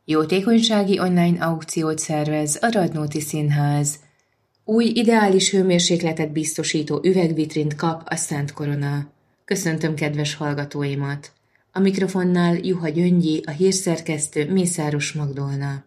Jótékonysági online aukciót szervez a Radnóti Színház. Új ideális hőmérsékletet biztosító üvegvitrint kap a Szent Korona. Köszöntöm kedves hallgatóimat! A mikrofonnál Juha Gyöngyi, a hírszerkesztő Mészáros Magdolna.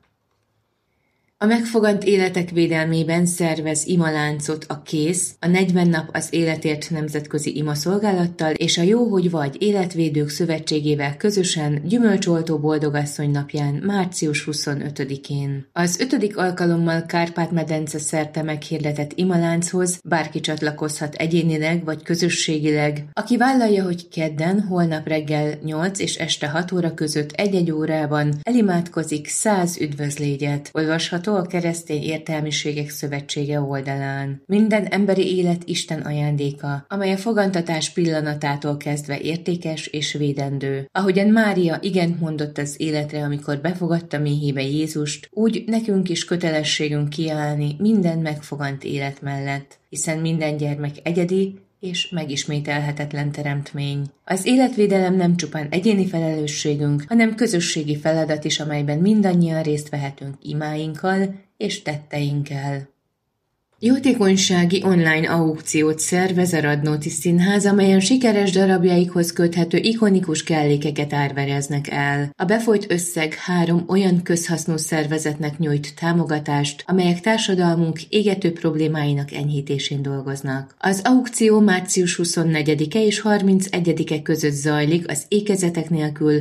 A megfogant életek védelmében szervez imaláncot a KÉSZ, a 40 nap az életért nemzetközi imaszolgálattal és a Jó, hogy vagy Életvédők Szövetségével közösen gyümölcsoltó boldogasszony napján, március 25-én. Az 5. alkalommal Kárpát-medence szerte meghirdetett imalánchoz bárki csatlakozhat egyénileg vagy közösségileg, aki vállalja, hogy kedden, holnap reggel 8 és este 6 óra között 1-1 órában elimádkozik 100 üdvözlégyet. Olvasható a Keresztény Értelmiségek Szövetsége oldalán. Minden emberi élet Isten ajándéka, amely a fogantatás pillanatától kezdve értékes és védendő. Ahogyan Mária igent mondott az életre, amikor befogadta méhébe Jézust, úgy nekünk is kötelességünk kiállni minden megfogant élet mellett, hiszen minden gyermek egyedi és megismételhetetlen teremtmény. Az életvédelem nem csupán egyéni felelősségünk, hanem közösségi feladat is, amelyben mindannyian részt vehetünk imáinkkal és tetteinkkel. Jótékonysági online aukciót szervez a Radnóti Színház, amelyen sikeres darabjaikhoz köthető ikonikus kellékeket árvereznek el. A befolyt összeg 3 olyan közhasznú szervezetnek nyújt támogatást, amelyek társadalmunk égető problémáinak enyhítésén dolgoznak. Az aukció március 24-e és 31-e között zajlik az ékezetek nélkül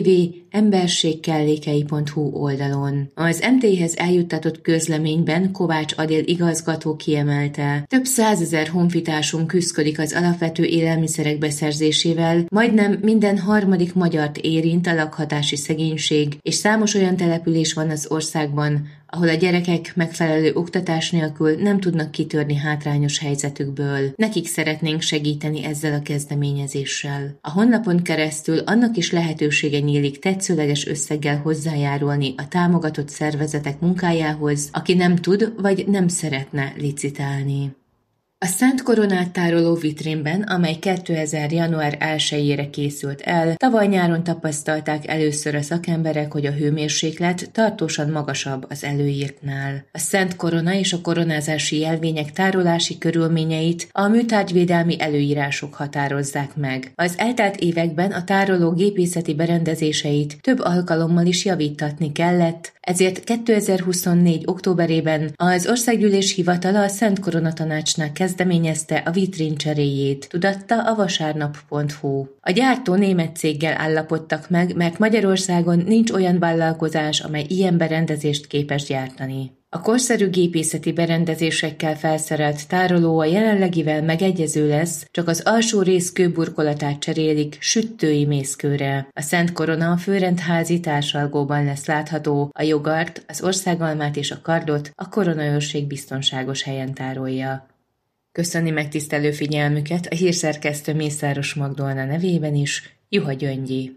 www.emberségkellékei.hu oldalon. Az MT-hez eljuttatott közleményben Kovács Adél igazgató kiemelte: több 100 000 honfitársunk küszködik az alapvető élelmiszerek beszerzésével, majdnem minden harmadik magyart érint a lakhatási szegénység, és számos olyan település van az országban, ahol a gyerekek megfelelő oktatás nélkül nem tudnak kitörni hátrányos helyzetükből. Nekik szeretnénk segíteni ezzel a kezdeményezéssel. A honlapon keresztül annak is lehetősége nyílik tetszőleges összeggel hozzájárulni a támogatott szervezetek munkájához, aki nem tud vagy nem szeretne licitálni. A Szent Koronát tároló vitrínben, amely 2000. január 1-ére készült el, tavaly nyáron tapasztalták először a szakemberek, hogy a hőmérséklet tartósan magasabb az előírtnál. A Szent Korona és a koronázási jelvények tárolási körülményeit a műtárgyvédelmi előírások határozzák meg. Az eltelt években a tároló gépészeti berendezéseit több alkalommal is javítatni kellett, ezért 2024. októberében az Országgyűlés hivatala a Szent Korona Tanácsnál kezdeményezte a vitrín cseréjét, tudatta a vasárnap.hu. A gyártó német céggel állapodtak meg, mert Magyarországon nincs olyan vállalkozás, amely ilyen berendezést képes gyártani. A korszerű gépészeti berendezésekkel felszerelt tároló a jelenlegivel megegyező lesz, csak az alsó rész kőburkolatát cserélik süttői mészkőre. A Szent Korona a főrendházi társalgóban lesz látható, a jogart, az országalmát és a kardot a koronaőrség biztonságos helyen tárolja. Köszöni megtisztelő figyelmüket a hírszerkesztő Mészáros Magdolna nevében is, Juha Gyöngyi.